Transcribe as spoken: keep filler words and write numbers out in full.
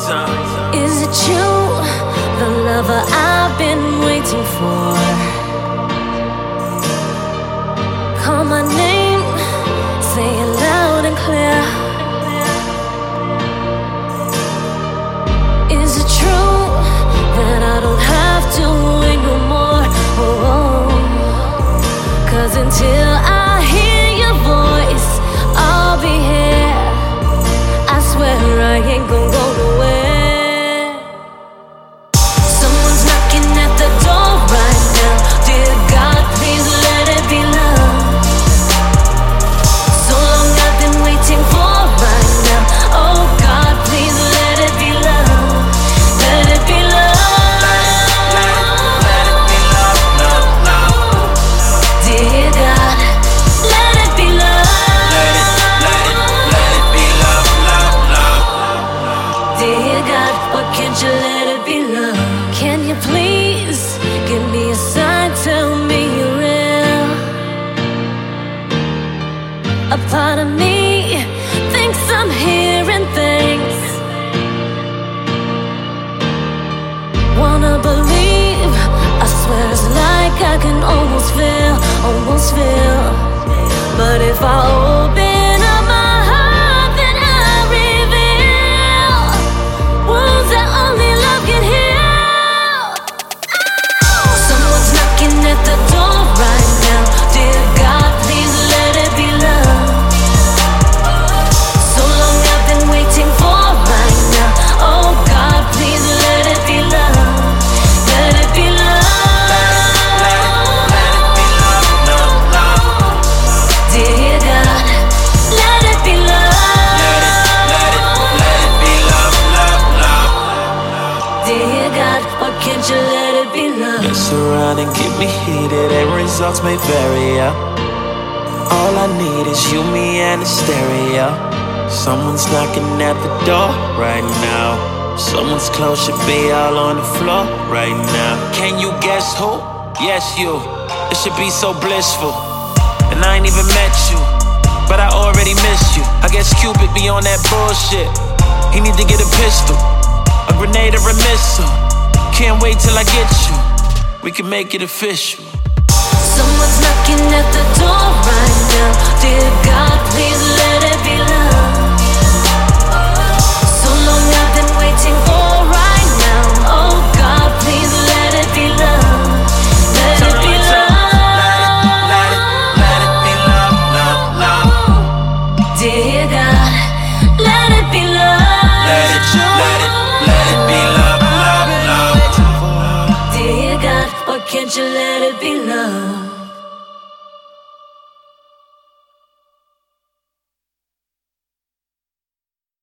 time. Is it you, the lover I've been waiting for? Call my name, say it loud and clear. Is it true that I don't have to wait no more? Oh, oh. 'Cause until I hear your voice, I'll be here. I swear I ain't gon' go nowhere. Someone's knocking at the door right now. Dear God, please let it be love. So long I've been waiting for right now. Oh God, please let it be love. Let it be love. Let it, let it, let it be love, love, love. Dear God, let it be love. Let it, let it, let it be love, love, love. Dear God, why can't you let it be love? Can you please give me a sign, tell me you're real? A part of me thinks I'm hearing things. Wanna believe, I swear it's like I can almost feel, almost feel. But if I open up my heart, then I reveal wounds that only love can heal. Someone's knocking at the door right now. Dear God, please let it be love. So long I've been waiting for right now. Oh God, please let it be love. Let it be love. Let it, let it be love, love, love. Dear God, let it be love. Let it, let it, let it be love, love, love. Dear God, why can't you let it be love? Mess around and get me heated, and results may vary, yeah. All I need is you, me, and a stereo. Someone's knocking at the door right now. Someone's clothes should be all on the floor right now. Can you guess who? Yes, you. It should be so blissful. And I ain't even met you, but I already missed you. I guess Cupid be on that bullshit. He need to get a pistol, a grenade or a missile. Can't wait till I get you. We can make it official. Someone's knocking at the door right now. Dear God, please let it be love. So long I've been waiting for right now. Oh God, please let it be love. Let it be love. Let it, let it be love, love, love. Dear God, let it be love. Let it, let it, let it be love, love, love. Dear God, why can't you let it be love?